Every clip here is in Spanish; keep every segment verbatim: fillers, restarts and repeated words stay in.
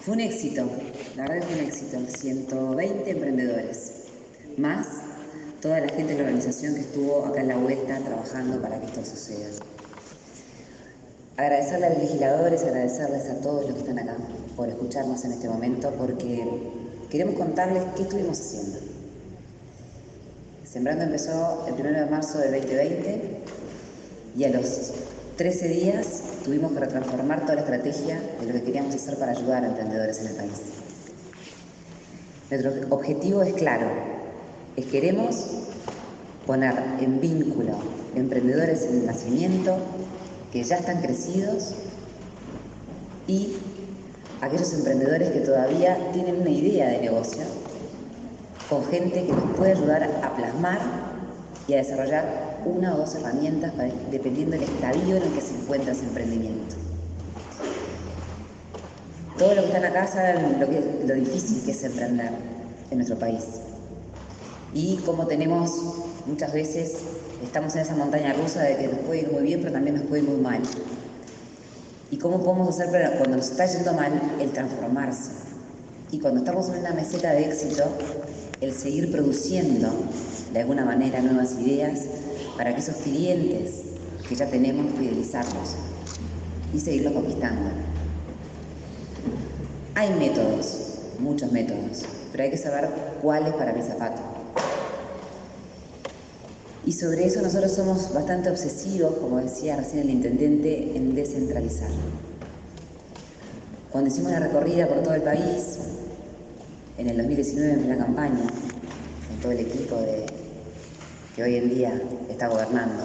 Fue un éxito, la verdad que fue un éxito. ciento veinte emprendedores, más toda la gente de la organización que estuvo acá en la vuelta trabajando para que esto suceda. Agradecerle a los legisladores, agradecerles a todos los que están acá por escucharnos en este momento, porque queremos contarles qué estuvimos haciendo. Sembrando empezó el primero de marzo del veinte veinte y a los trece días tuvimos que retransformar toda la estrategia de lo que queríamos hacer para ayudar a emprendedores en el país. Nuestro objetivo es claro, es queremos poner en vínculo emprendedores en nacimiento que ya están crecidos y aquellos emprendedores que todavía tienen una idea de negocio con gente que nos puede ayudar a plasmar y a desarrollar una o dos herramientas para, dependiendo del estadio en el que se encuentra ese emprendimiento. Todos los que están acá saben lo, que, lo difícil que es emprender en nuestro país y cómo tenemos, muchas veces, estamos en esa montaña rusa de que nos puede ir muy bien, pero también nos puede ir muy mal. Y cómo podemos hacer para, cuando nos está yendo mal, el transformarse. Y cuando estamos en una meseta de éxito, el seguir produciendo de alguna manera nuevas ideas para que esos clientes que ya tenemos, fidelizarlos y seguirlos conquistando. Hay métodos, muchos métodos, pero hay que saber cuál es para mi zapato. Y sobre eso nosotros somos bastante obsesivos, como decía recién el intendente, en descentralizar. Cuando hicimos la recorrida por todo el país, en el dos mil diecinueve, en plena campaña, con todo el equipo de, que hoy en día está gobernando,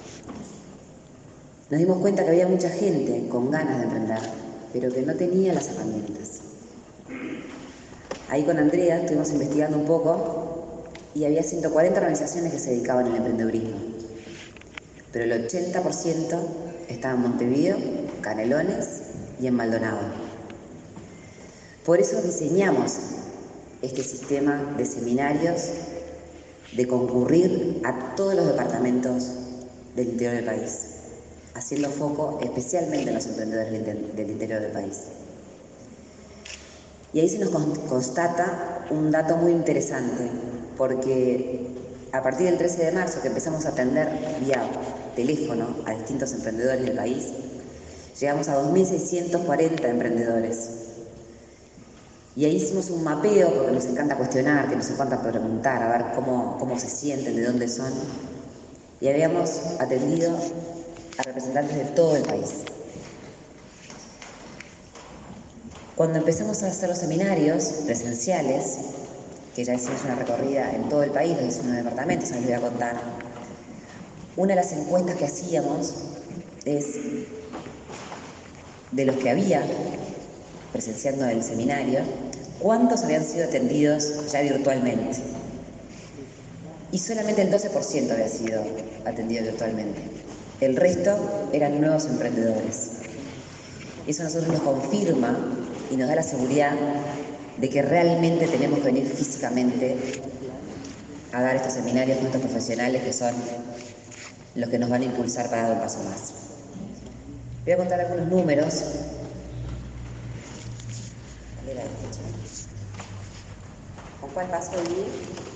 nos dimos cuenta que había mucha gente con ganas de emprender, pero que no tenía las herramientas. Ahí con Andrea estuvimos investigando un poco y había ciento cuarenta organizaciones que se dedicaban al emprendedurismo, pero el ochenta por ciento estaba en Montevideo, Canelones y en Maldonado. Por eso diseñamos este sistema de seminarios, de concurrir a todos los departamentos del interior del país, haciendo foco especialmente en los emprendedores del interior del país. Y ahí se nos constata un dato muy interesante, porque a partir del trece de marzo, que empezamos a atender vía teléfono a distintos emprendedores del país, llegamos a dos mil seiscientos cuarenta emprendedores. Y ahí hicimos un mapeo, porque nos encanta cuestionar, que nos encanta preguntar, a ver cómo, cómo se sienten, de dónde son. Y habíamos atendido a representantes de todo el país. Cuando empezamos a hacer los seminarios presenciales, que ya hicimos una recorrida en todo el país, en diecinueve departamentos, ahora les voy a contar, una de las encuestas que hacíamos es de los que había presenciando el seminario, ¿cuántos habían sido atendidos ya virtualmente? Y solamente el doce por ciento había sido atendido virtualmente. El resto eran nuevos emprendedores. Eso a nosotros nos confirma y nos da la seguridad de que realmente tenemos que venir físicamente a dar estos seminarios con estos profesionales que son los que nos van a impulsar para dar un paso más. Voy a contar algunos números. ¿Con cuál paso ir?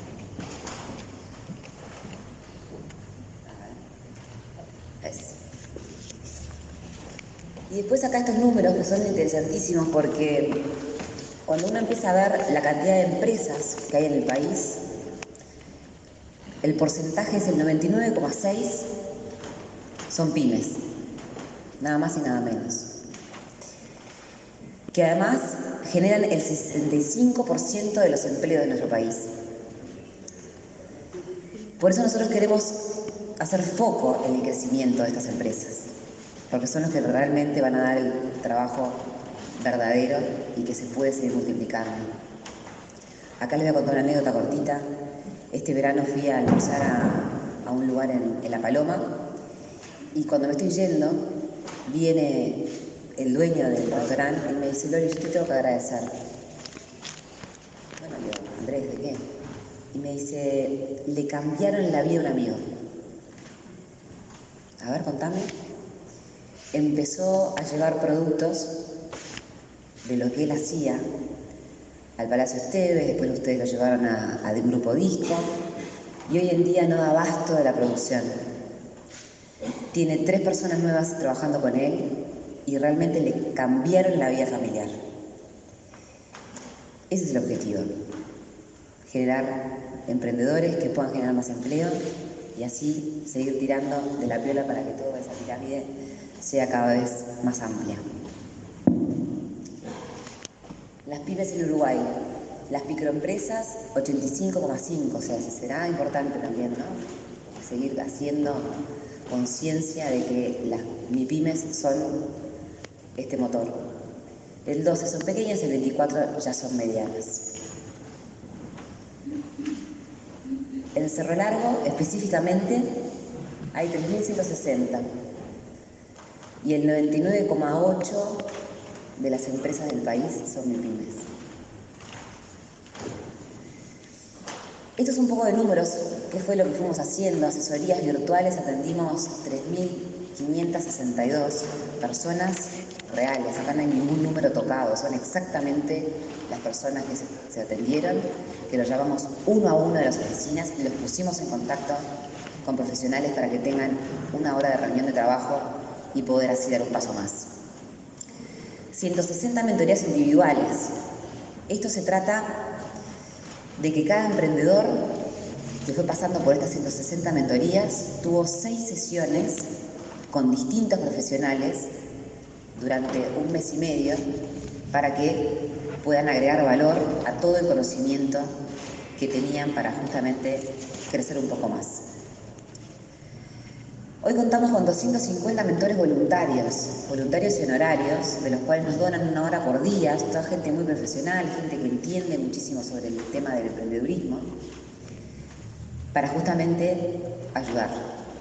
Y después acá estos números que son interesantísimos porque cuando uno empieza a ver la cantidad de empresas que hay en el país, el porcentaje es el noventa y nueve coma seis por ciento son pymes, nada más y nada menos, que además generan el sesenta y cinco por ciento de los empleos de nuestro país. Por eso nosotros queremos hacer foco en el crecimiento de estas empresas, porque son los que realmente van a dar el trabajo verdadero y que se puede seguir multiplicando. Acá les voy a contar una anécdota cortita. Este verano fui a almorzar a, a un lugar en, en La Paloma y cuando me estoy yendo viene el dueño del restaurante y me dice: Lori, yo te tengo que agradecer. Bueno, digo, Andrés, ¿de qué? Y me dice: le cambiaron la vida a un amigo. A ver, contame. Empezó a llevar productos de lo que él hacía al Palacio Esteves, después ustedes lo llevaron a, a Grupo Disco, y hoy en día no da abasto de la producción. Tiene tres personas nuevas trabajando con él y realmente le cambiaron la vida familiar. Ese es el objetivo, generar emprendedores que puedan generar más empleo y así seguir tirando de la piola para que toda esa pirámide sea cada vez más amplia. Las pymes en Uruguay, las microempresas ochenta y cinco coma cinco, o sea, será importante también, ¿no? Seguir haciendo conciencia de que las MIPYMES son este motor. El doce son pequeñas, el veinticuatro ya son medianas. En Cerro Largo, específicamente, hay tres mil ciento sesenta y el noventa y nueve coma ocho de las empresas del país son MIPYMES. Esto es un poco de números, ¿qué fue lo que fuimos haciendo? Asesorías virtuales, atendimos tres mil quinientas sesenta y dos personas reales, acá no hay ningún número tocado, son exactamente las personas que se, se atendieron, que los llamamos uno a uno de las oficinas y los pusimos en contacto con profesionales para que tengan una hora de reunión de trabajo y poder así dar un paso más. ciento sesenta mentorías individuales. Esto se trata de que cada emprendedor que fue pasando por estas ciento sesenta mentorías tuvo seis sesiones con distintos profesionales durante un mes y medio para que puedan agregar valor a todo el conocimiento que tenían para justamente crecer un poco más. Hoy contamos con doscientos cincuenta mentores voluntarios, voluntarios y honorarios, de los cuales nos donan una hora por día, toda gente muy profesional, gente que entiende muchísimo sobre el tema del emprendedurismo, para justamente ayudar.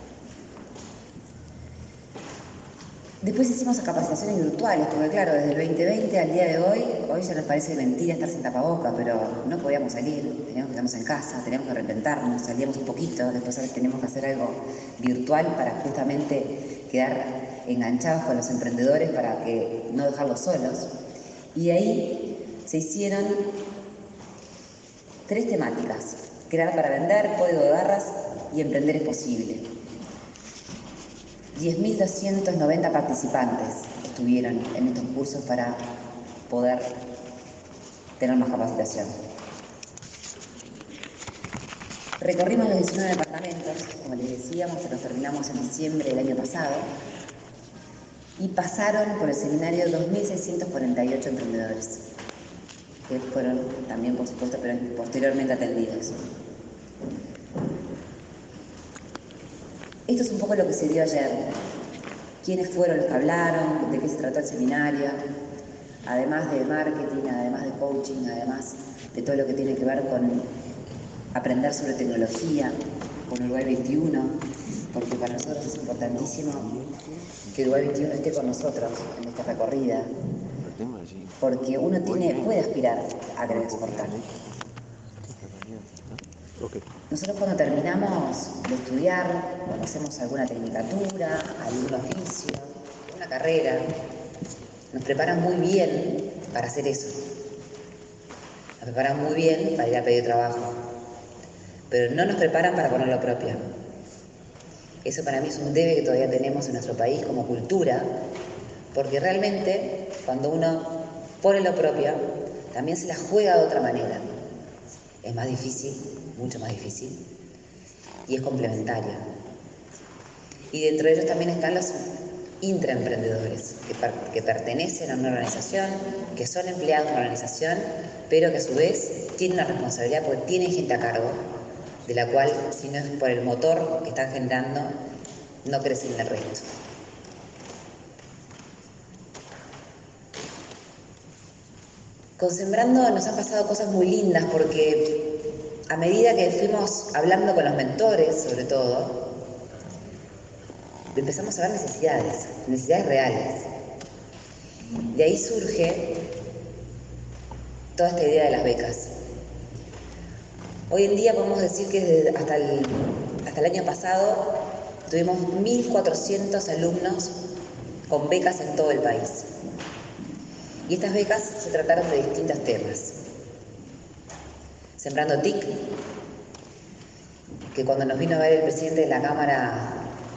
Después hicimos capacitaciones virtuales, porque claro, desde el veinte veinte al día de hoy, hoy ya nos parece mentira estar sin tapaboca, pero no podíamos salir, teníamos que quedarnos en casa, teníamos que reinventarnos, salíamos un poquito, después ahora tenemos que hacer algo virtual para justamente quedar enganchados con los emprendedores para que no dejarlos solos. Y ahí se hicieron tres temáticas: crear para vender, código de barras y emprender es posible. diez mil doscientos noventa participantes estuvieron en estos cursos para poder tener más capacitación. Recorrimos los diecinueve departamentos, como les decíamos, los terminamos en diciembre del año pasado, y pasaron por el seminario dos mil seiscientos cuarenta y ocho emprendedores, que fueron también, por supuesto, pero posteriormente atendidos. Esto es un poco lo que se dio ayer. ¿Quiénes fueron los que hablaron? ¿De qué se trató el seminario? Además de marketing, además de coaching, además de todo lo que tiene que ver con aprender sobre tecnología, con Uruguay veintiuno, porque para nosotros es importantísimo que Uruguay veintiuno esté con nosotros en esta recorrida, porque uno tiene, puede aspirar a querer exportar. Nosotros cuando terminamos de estudiar, cuando hacemos alguna tecnicatura, algún oficio, una carrera, nos preparan muy bien para hacer eso. Nos preparan muy bien para ir a pedir trabajo, pero no nos preparan para poner lo propio. Eso para mí es un debe que todavía tenemos en nuestro país como cultura, porque realmente cuando uno pone lo propio, también se la juega de otra manera. Es más difícil, mucho más difícil, y es complementario. Y dentro de ellos también están los intraemprendedores, que, per que pertenecen a una organización, que son empleados de una organización, pero que a su vez tienen una responsabilidad porque tienen gente a cargo, de la cual, si no es por el motor que están generando, no crecen en el resto. Con Sembrando nos han pasado cosas muy lindas porque a medida que fuimos hablando con los mentores, sobre todo, empezamos a ver necesidades, necesidades reales. De ahí surge toda esta idea de las becas. Hoy en día podemos decir que desde hasta, el, hasta el año pasado tuvimos mil cuatrocientos alumnos con becas en todo el país. Y estas becas se trataron de distintos temas. Sembrando T I C, que cuando nos vino a ver el presidente de la Cámara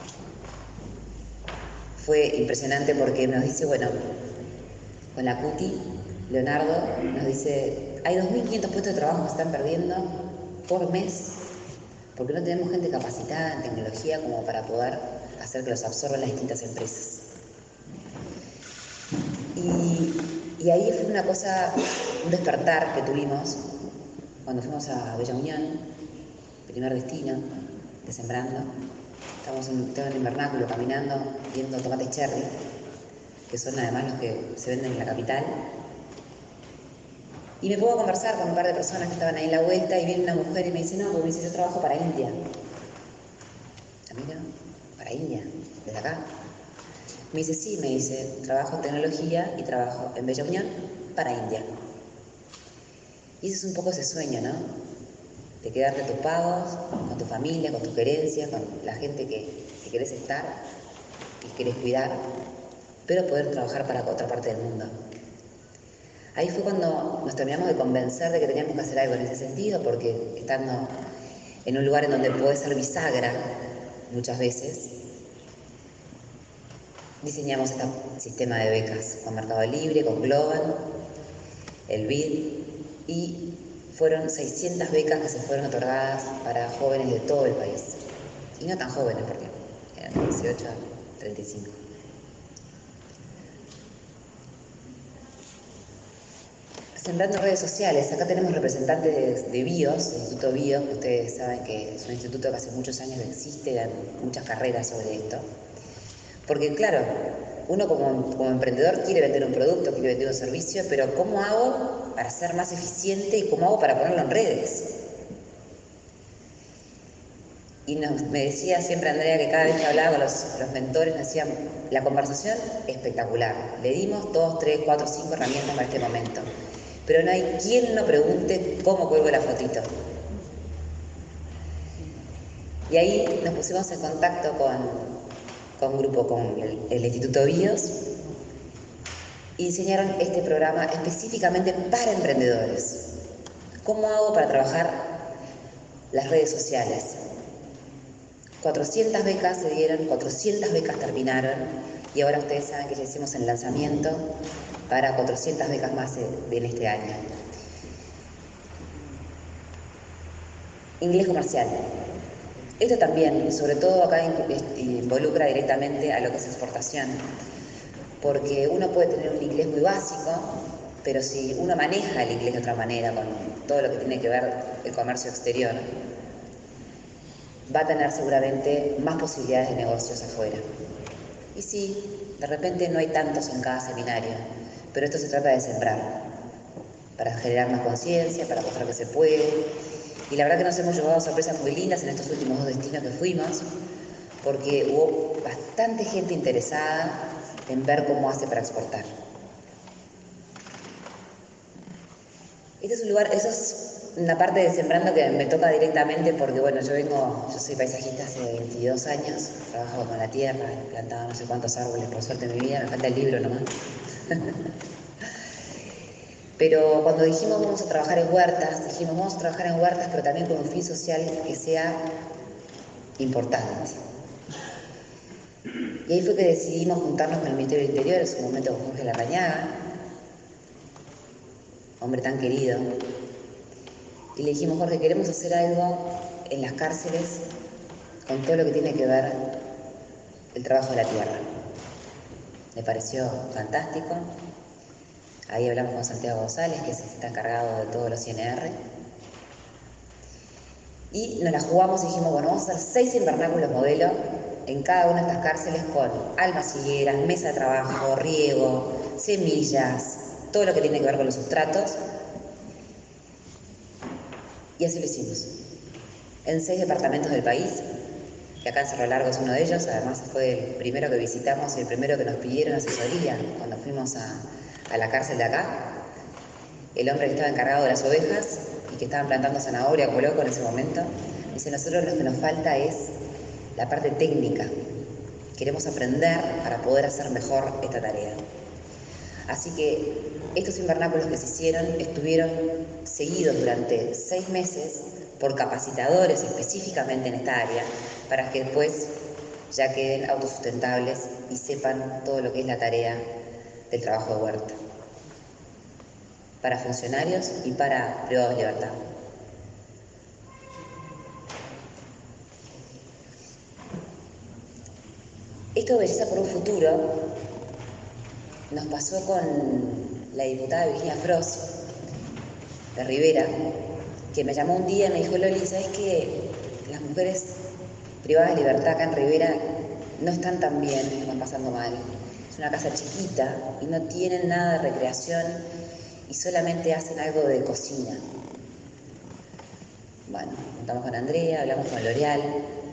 fue impresionante porque nos dice, bueno, con la CUTI, Leonardo nos dice, hay dos mil quinientos puestos de trabajo que se están perdiendo por mes porque no tenemos gente capacitada en tecnología como para poder hacer que los absorban las distintas empresas. Y, y ahí fue una cosa, un despertar que tuvimos cuando fuimos a Bella Unión, primer destino de Sembrando. Estamos en, estaba en el invernáculo caminando, viendo tomates cherry, que son además los que se venden en la capital. Y me pongo a conversar con un par de personas que estaban ahí en la vuelta y viene una mujer y me dice, no, porque me dice, yo trabajo para India. A mí no, para India, desde acá. Me dice, sí, me dice, trabajo en tecnología y trabajo en Bella Unión para India. Y ese es un poco ese sueño, ¿no? De quedarte tus pagos, con tu familia, con tus querencias, con la gente que, que querés estar y querés cuidar, pero poder trabajar para otra parte del mundo. Ahí fue cuando nos terminamos de convencer de que teníamos que hacer algo en ese sentido, porque estando en un lugar en donde podés ser bisagra muchas veces, diseñamos este sistema de becas con Mercado Libre, con Global, el B I D, y fueron seiscientas becas que se fueron otorgadas para jóvenes de todo el país. Y no tan jóvenes, porque eran de dieciocho a treinta y cinco. Sembrando redes sociales, acá tenemos representantes de, de BIOS, el Instituto BIOS, que ustedes saben que es un instituto que hace muchos años que existe, hay muchas carreras sobre esto. Porque claro, uno como, como emprendedor quiere vender un producto, quiere vender un servicio, pero ¿cómo hago para ser más eficiente y cómo hago para ponerlo en redes? Y nos, me decía siempre Andrea que cada vez que hablaba con los, los mentores nos decían, la conversación espectacular, le dimos dos, tres, cuatro, cinco herramientas para este momento, pero no hay quien no pregunte cómo cuelgo la fotito. Y ahí nos pusimos en contacto con, con un grupo, con el, el Instituto BIOS, y diseñaron este programa específicamente para emprendedores. ¿Cómo hago para trabajar las redes sociales? cuatrocientas becas se dieron, cuatrocientas becas terminaron, y ahora ustedes saben que ya hicimos el lanzamiento para cuatrocientas becas más en este año. Inglés comercial. Esto también, sobre todo acá, involucra directamente a lo que es exportación, porque uno puede tener un inglés muy básico, pero si uno maneja el inglés de otra manera, con todo lo que tiene que ver el comercio exterior, va a tener seguramente más posibilidades de negocios afuera. Y sí, de repente no hay tantos en cada seminario, pero esto se trata de sembrar, para generar más conciencia, para mostrar que se puede. Y la verdad que nos hemos llevado sorpresas muy lindas en estos últimos dos destinos que fuimos, porque hubo bastante gente interesada en ver cómo hace para exportar. Este es un lugar, eso es una parte de Sembrando que me toca directamente porque, bueno, yo vengo, yo soy paisajista hace veintidós años, trabajo con la tierra, he plantado no sé cuántos árboles por suerte en mi vida, me falta el libro nomás. Pero cuando dijimos vamos a trabajar en huertas, dijimos vamos a trabajar en huertas, pero también con un fin social que sea importante. Y ahí fue que decidimos juntarnos con el Ministerio del Interior, en su momento con Jorge Larrañaga, hombre tan querido. Y le dijimos, Jorge, queremos hacer algo en las cárceles con todo lo que tiene que ver el trabajo de la tierra. Me pareció fantástico. Ahí hablamos con Santiago González, que está encargado de todos los I N R. Y nos la jugamos y dijimos, bueno, vamos a hacer seis invernáculos modelo en cada una de estas cárceles con almas higueras, mesa de trabajo, riego, semillas, todo lo que tiene que ver con los sustratos. Y así lo hicimos. En seis departamentos del país, que acá en Cerro Largo es uno de ellos, además fue el primero que visitamos y el primero que nos pidieron asesoría cuando fuimos a, a la cárcel de acá. El hombre que estaba encargado de las ovejas y que estaban plantando zanahoria como loco en ese momento, dice, nosotros lo que nos falta es la parte técnica. Queremos aprender para poder hacer mejor esta tarea. Así que estos invernáculos que se hicieron estuvieron seguidos durante seis meses por capacitadores específicamente en esta área, para que después ya queden autosustentables y sepan todo lo que es la tarea del trabajo de huerta, para funcionarios y para privados de libertad. Esto de Belleza por un Futuro nos pasó con la diputada Virginia Frost de Rivera, que me llamó un día y me dijo: Loli, ¿sabes qué? Las mujeres privadas de libertad acá en Rivera no están tan bien, están pasando mal. Es una casa chiquita y no tienen nada de recreación y solamente hacen algo de cocina. Bueno, contamos con Andrea, hablamos con L'Oreal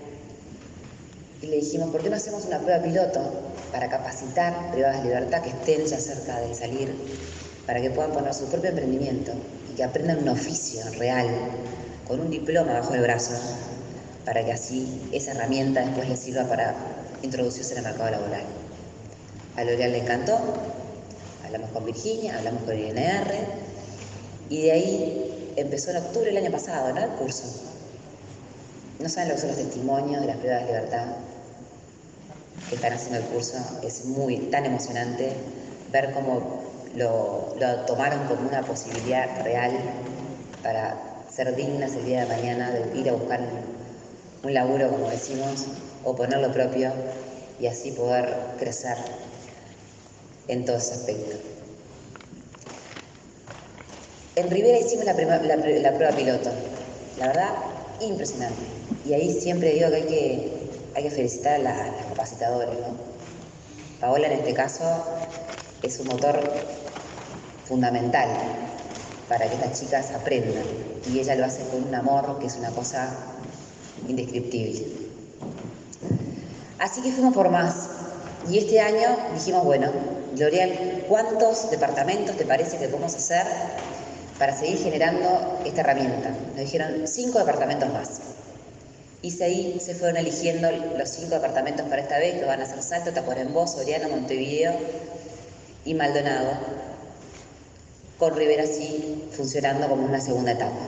y le dijimos: ¿por qué no hacemos una prueba piloto para capacitar privadas de libertad que estén ya cerca de salir, para que puedan poner su propio emprendimiento y que aprendan un oficio real, con un diploma bajo el brazo, para que así esa herramienta después les sirva para introducirse en el mercado laboral? A L'Oreal le encantó, hablamos con Virginia, hablamos con el I N R y de ahí empezó en octubre del año pasado, ¿no?, el curso. No saben lo que son los testimonios de las privadas de libertad que están haciendo el curso. Es muy tan emocionante ver cómo lo, lo tomaron como una posibilidad real para ser dignas el día de mañana de ir a buscar un laburo, como decimos, o poner lo propio y así poder crecer en todo ese aspecto. En Rivera hicimos la, prima, la, la prueba piloto, la verdad, impresionante. Y ahí siempre digo que hay que, hay que felicitar a, la, a las capacitadoras, ¿no? Paola, en este caso, es un motor fundamental para que estas chicas aprendan. Y ella lo hace con un amor que es una cosa indescriptible. Así que fuimos por más. Y este año dijimos: bueno, L'Oreal, ¿cuántos departamentos te parece que podemos hacer para seguir generando esta herramienta? Nos dijeron cinco departamentos más. Y ahí se fueron eligiendo los cinco departamentos para esta vez, que van a ser Salto, Tacuarembó, Soriano, Montevideo y Maldonado, con Rivera sí funcionando como una segunda etapa.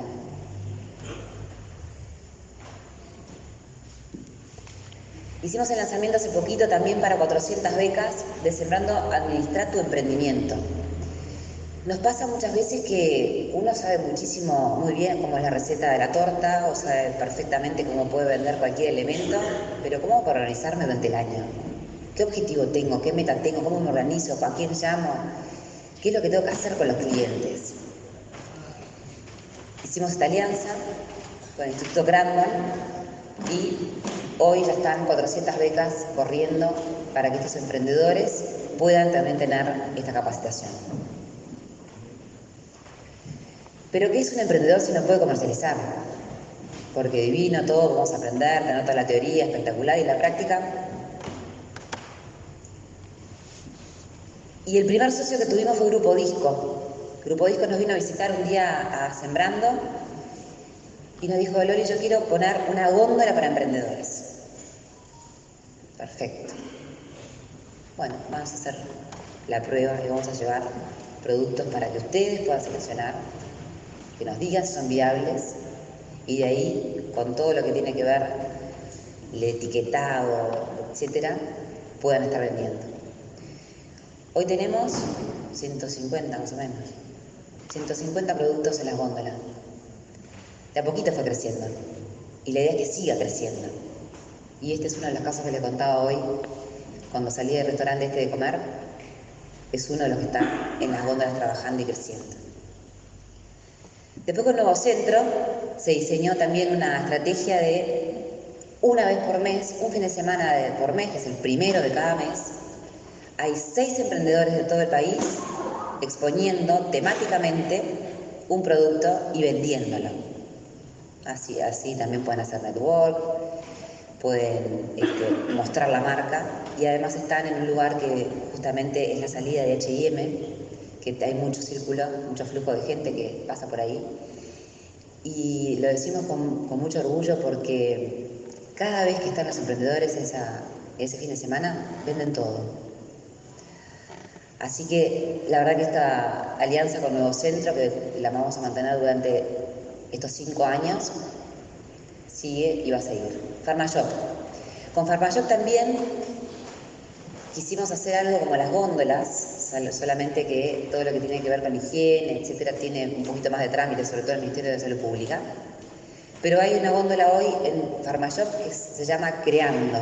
Hicimos el lanzamiento hace poquito también para cuatrocientas becas de Sembrando Administrar tu Emprendimiento. Nos pasa muchas veces que uno sabe muchísimo, muy bien cómo es la receta de la torta, o sabe perfectamente cómo puede vender cualquier elemento, pero ¿cómo puedo organizarme durante el año? ¿Qué objetivo tengo? ¿Qué meta tengo? ¿Cómo me organizo? ¿A quién llamo? ¿Qué es lo que tengo que hacer con los clientes? Hicimos esta alianza con el Instituto Granman y hoy ya están cuatrocientas becas corriendo para que estos emprendedores puedan también tener esta capacitación. Pero ¿qué es un emprendedor si no puede comercializar? Porque divino todo, vamos a aprender, tener toda la teoría espectacular y la práctica. Y el primer socio que tuvimos fue Grupo Disco. Grupo Disco nos vino a visitar un día a Sembrando y nos dijo: Loli, yo quiero poner una góndola para emprendedores. Perfecto. Bueno, vamos a hacer la prueba y vamos a llevar productos para que ustedes puedan seleccionar, que nos digan si son viables y de ahí, con todo lo que tiene que ver el etiquetado, etcétera, puedan estar vendiendo. Hoy tenemos ciento cincuenta más o menos, ciento cincuenta productos en las góndolas. De a poquito fue creciendo y la idea es que siga creciendo. Y este es uno de los casos que le contaba hoy, cuando salí del restaurante este de comer, es uno de los que está en las góndolas trabajando y creciendo. Después con el nuevo centro se diseñó también una estrategia de una vez por mes, un fin de semana de, por mes, que es el primero de cada mes. Hay seis emprendedores de todo el país exponiendo temáticamente un producto y vendiéndolo. Así, así también pueden hacer network, pueden este, mostrar la marca y además están en un lugar que justamente es la salida de H y M, que hay mucho círculo, mucho flujo de gente que pasa por ahí. Y lo decimos con, con mucho orgullo porque cada vez que están los emprendedores esa, ese fin de semana, venden todo. Así que la verdad que esta alianza con Nuevo Centro, que la vamos a mantener durante estos cinco años, sigue y va a seguir. Farmashop. Con Farmashop también quisimos hacer algo como las góndolas, solamente que todo lo que tiene que ver con higiene, etcétera, tiene un poquito más de trámite, sobre todo el Ministerio de Salud Pública. Pero hay una góndola hoy en Farmashop que se llama Creando.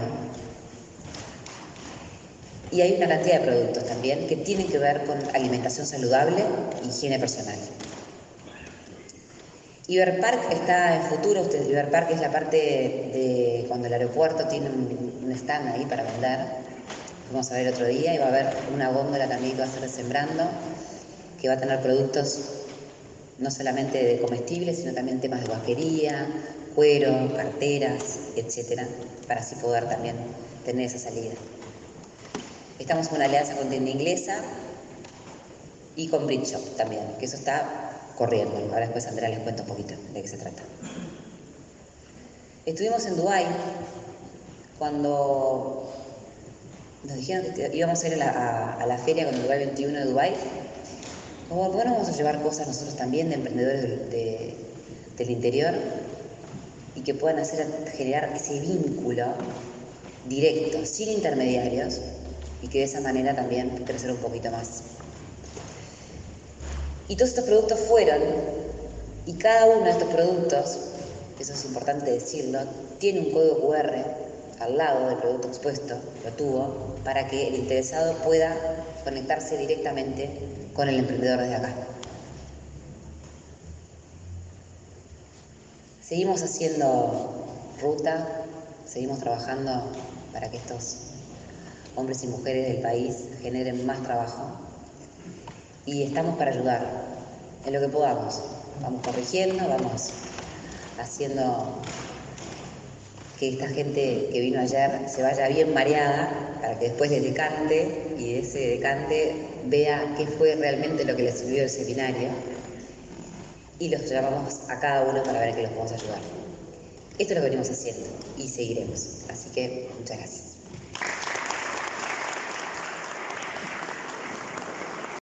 Y hay una cantidad de productos también que tienen que ver con alimentación saludable e higiene personal. Iberpark está en futuro. Usted, Iberpark es la parte de cuando el aeropuerto tiene un, un stand ahí para vender. Vamos a ver otro día y va a haber una góndola también que va a ser de Sembrando, que va a tener productos no solamente de comestibles, sino también temas de vaquería, cuero, carteras, etcétera, para así poder también tener esa salida. Estamos en una alianza con Tienda Inglesa y con Brit Shop también, que eso está corriendo. Ahora después Andrea les cuento un poquito de qué se trata. Estuvimos en Dubái cuando nos dijeron que íbamos a ir a la, a, a la feria con el Dubái veintiuno de Dubái. Como, bueno, vamos a llevar cosas nosotros también de emprendedores de, de, del interior y que puedan hacer generar ese vínculo directo, sin intermediarios, y que de esa manera también crecer un poquito más. Y todos estos productos fueron, y cada uno de estos productos, eso es importante decirlo, tiene un código cu erre al lado del producto expuesto, lo tuvo, para que el interesado pueda conectarse directamente con el emprendedor desde acá. Seguimos haciendo ruta, seguimos trabajando para que estos hombres y mujeres del país generen más trabajo y estamos para ayudar en lo que podamos. Vamos corrigiendo, vamos haciendo que esta gente que vino ayer se vaya bien mareada para que después les decante y de ese decante vea qué fue realmente lo que les sirvió el seminario y los llamamos a cada uno para ver en qué los podemos ayudar. Esto es lo que venimos haciendo y seguiremos. Así que muchas gracias.